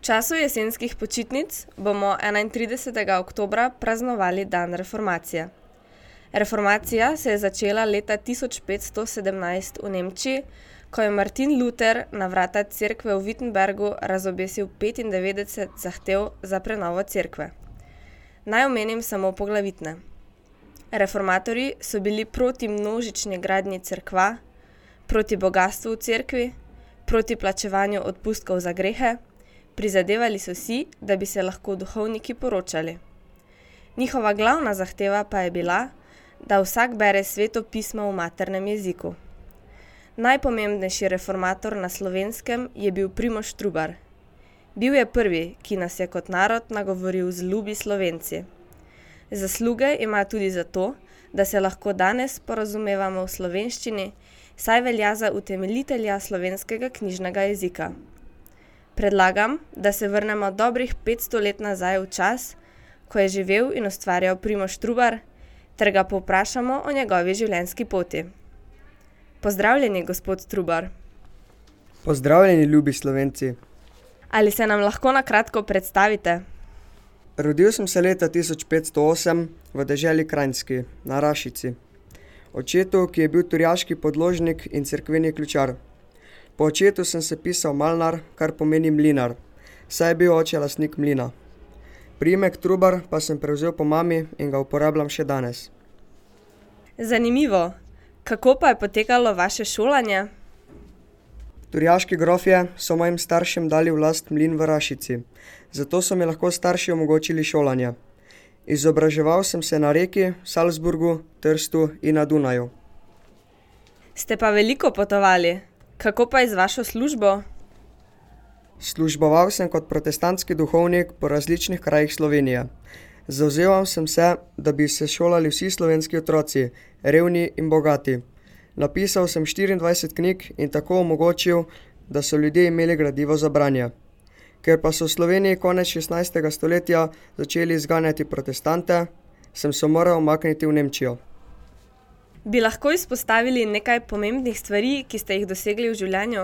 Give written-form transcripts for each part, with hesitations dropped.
času jesenskih počitnic bomo 31. oktobra praznovali dan reformacije. Reformacija se je začela leta 1517 v Nemčiji, ko je Martin Luther na vrata cerkve v Wittenbergu razobesil 95 zahtev za prenovo cerkve. Naj omenim samo poglavitne. Reformatorji so bili proti množični gradnji cerkva, proti bogastvu v cerkvi, proti plačevanju odpustkov za grehe, prizadevali so si, da bi se lahko duhovniki poročali. Njihova glavna zahteva pa je bila, da vsak bere Sveto pismo v maternem jeziku. Najpomembnejši reformator na Slovenskem je bil Primož Trubar. Bil je prvi, ki nas je kot narod nagovoril z ljubi Slovenci. Zasluge ima tudi zato, da se lahko danes porazumevamo v slovenščini, saj velja za utemeljitelja slovenskega knjižnega jezika. Predlagam, da se vrnemo dobrih 500 let nazaj v čas, ko je živel in ustvarjal Primož Trubar, ter ga povprašamo o njegovi življenjski poti. Pozdravljeni, gospod Trubar. Pozdravljeni, ljubi Slovenci. Ali se nam lahko na kratko predstavite? Rodil sem se leta 1508 v deželi Kranjski, na Rašici. Očetu, ki je bil turjaški podložnik in cerkveni ključar. Po očetu sem se pisal Malnar, kar pomeni mlinar, saj je bil oče lastnik mlina. Priimek Trubar pa sem prevzel po mami in ga uporabljam še danes. Zanimivo. Kako pa je potekalo vaše šolanje? Turjaški grofje so mojim staršem dali v last mlin v Rašici, zato so mi lahko starši omogočili šolanje. Izobraževal sem se na Reki, Salzburgu, Trstu in na Dunaju. Ste pa veliko potovali. Kako pa je z vašo službo? Služboval sem kot protestantski duhovnik po različnih krajih Slovenije. Zavzeval sem se, da bi se šolali vsi slovenski otroci, revni in bogati. Napisal sem 24 knjig in tako omogočil, da so ljudje imeli gradivo za branje. Ker pa so v Sloveniji konec 16. stoletja začeli izganjati protestante, sem se moral umakniti v Nemčijo. Bi lahko izpostavili nekaj pomembnih stvari, ki ste jih dosegli v življenju?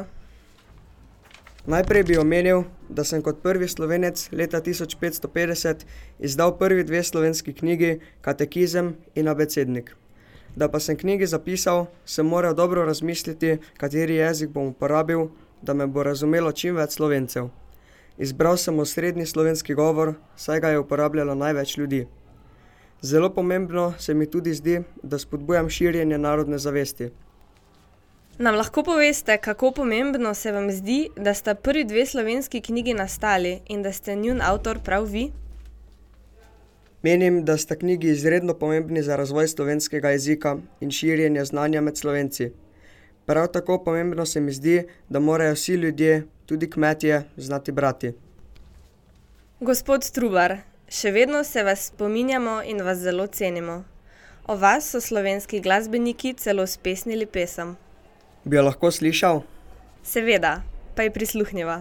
Najprej bi omenil, da sem kot prvi Slovenec leta 1550 izdal prvi 2 slovenski knjigi, Katekizem in Abecednik. Da pa sem knjigi zapisal, sem moral dobro razmisliti, kateri jezik bom uporabil, da me bo razumelo čim več Slovencev. Izbral sem osrednji slovenski govor, saj ga je uporabljalo največ ljudi. Zelo pomembno se mi tudi zdi, da spodbujam širjenje narodne zavesti. Nam lahko poveste, kako pomembno se vam zdi, da sta prvi 2 slovenski knjigi nastali in da ste njun avtor prav vi? Menim, da sta knjigi izredno pomembni za razvoj slovenskega jezika in širjenje znanja med Slovenci. Prav tako pomembno se mi zdi, da morajo vsi ljudje, tudi kmetje, znati brati. Gospod Trubar, še vedno se vas spominjamo in vas zelo cenimo. O vas so slovenski glasbeniki celo spesnili pesem. Bi jo lahko slišal? Seveda, pa ji prisluhnjeva.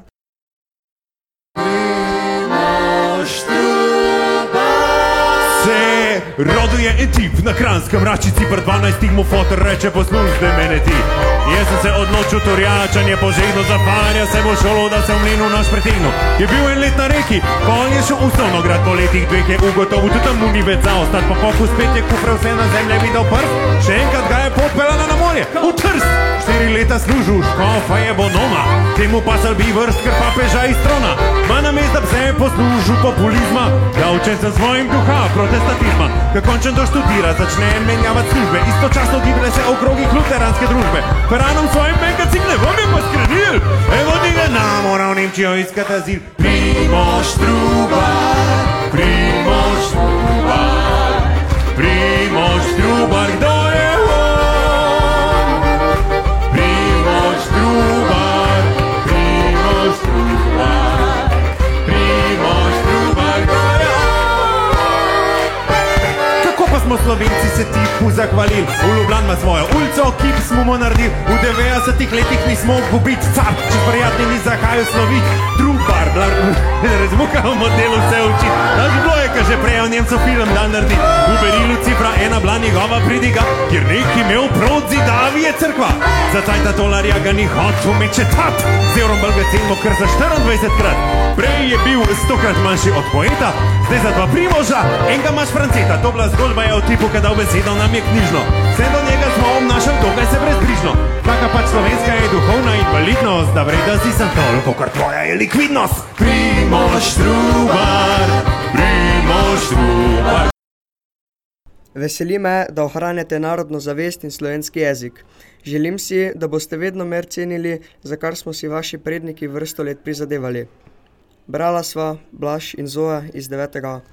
Roduje en tip na Kranjskem Račici, pred 12 mu fotor reče poslušaj mene ti. Jaz sem se odločil torjačanje požegno zaparja, se bo šolo, da se v mlinu naš pretegnil. Je bil en let na Reki, ko on je šel v Slovnograd, po letih 2 je ugotovil, tudi tam mu ni več zaostat, pa pokus spet je kufre vse na zemlje videl prst, še enkrat ga je popelala na morje, v Trst. 4 leta služil, škofa je bonoma, temu pa salbi vrst, ker papeža iz trona. Ma namesto da bi se poslužil populizma, da učen se svojim duha protestatizma. Ko končen doštudira, začne menjavati službe, istočasno giblje se o krogih luteranske družbe. Feranom svojim megacikle, vam je pa skrenil, evo njega nam mora v Nemčijo iskati azil. Primož Trubar, Primož Trubar, Primož Trubar, kdo je on? Primož Trubar, Primož Trubar, Primož Trubar, kdo je on? Kako pa smo Slovenci se tipu zahvalili? V Ljubljani ima svojo ulico, kip smo mu naredili. V 90-ih letih nismo gubiti cap, če prijatni ni zakaj sloviti. Trubar, razmukal modelu vse uči. Naš bilo je ka že prej o Nemcu film dan naredi. V Berilu cifra 1 bila njegova pridiga, kjer neki imel prot zidavi je crkva. Za cajta tolarja ga ni hotel mečetat, z evrom belga cenimo kar za 24 krat. Prej je bil 100krat manjši od poeta, zdaj za 2 Primoža, enega imaš Franceta. To bila zgodba je o tipu, ki dal besedo nam je knjižno. Vse do njega smo obnašali dokaj se brezbrižno. Taka pač slovenska je duhovna invalidnost, da vreda si sem toliko, kar tvoja je likvidnost. Primož Trubar, Primož Trubar. Veseli me, da ohranjate narodno zavest in slovenski jezik. Želim si, da boste vedno mer cenili, za kar smo si vaši predniki vrsto let prizadevali. Brala sva Blaž in Zoja iz 9.